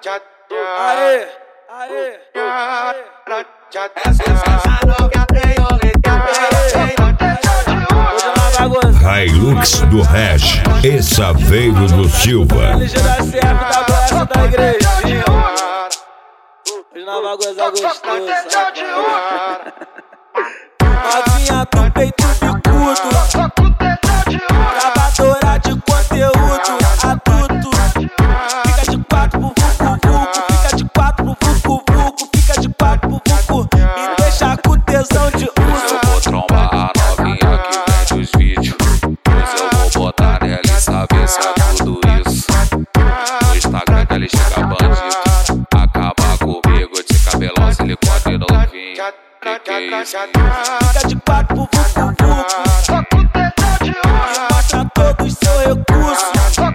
Aê, aê, Hilux do Reg e Saveiro do Silva. LG da Serra, da Braça da Igrejinha. Hoje nós vamos gozar gostoso. Novinha do peito bicudo, gravadora de conteúdo adulto. Fica de quatro pro vucu-vucu, fica de quatro pro vucu-vucu, fica de quatro pro vucu. Me deixa com tesão de uso. Eu vou trombar a novinha que vem dos vídeos. Pois eu vou botar nela e saber se é tudo isso. No Instagram que ela chega bandido. Acaba comigo de cabelão, silicone novinho. Que é isso? Fica de quatro pro vucu-vucu, e mostra todo o seu recurso.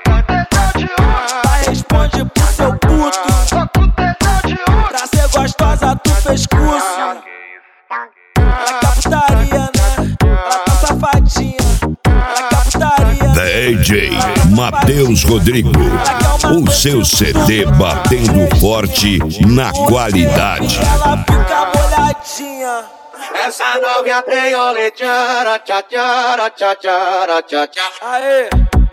Vai, responde pro seu puto. Pra ser gostosa tu fez curso. Ela quer putaria, né? Ela tá safadinha. Ela quer putaria. DJ Matheus Rodrigo, o seu CD batendo forte na qualidade. Ela fica molhadinha. Essa novinha tem olê, tchara, tchá, tchara, tchá, tchara, tchá, tchá. Aê,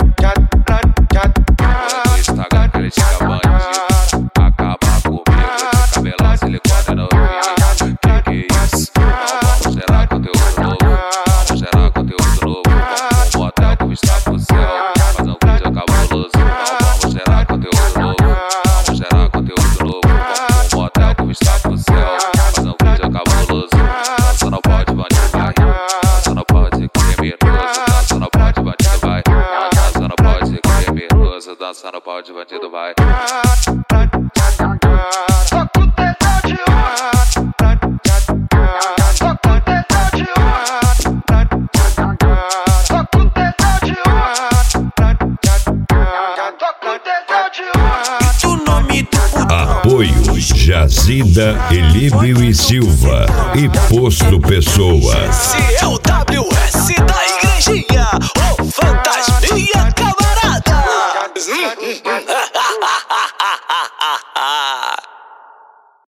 No Instagram que ela chega bandido. Acaba comigo de cabelão, silicone novinho. Que é isso? Vamos gerar conteúdo novo. Vamos gerar conteúdo novo. Vamos pro motel com vista pro céu. Fazer um vídeo cabuloso. Vamos gerar conteúdo novo. Vamos gerar conteúdo novo. Vamos pro motel com vista pro céu. Fazer um vídeo cabuloso. Dança não pode, bandido vai. Dança não pode, criminoso. Dança não pode, bandido vai. Dança não pode, criminoso. Dança não pode, bandido vai. Apoio Jazida, Elíbio e Silva e Posto Pessoa. Esse é o WS da Igreja.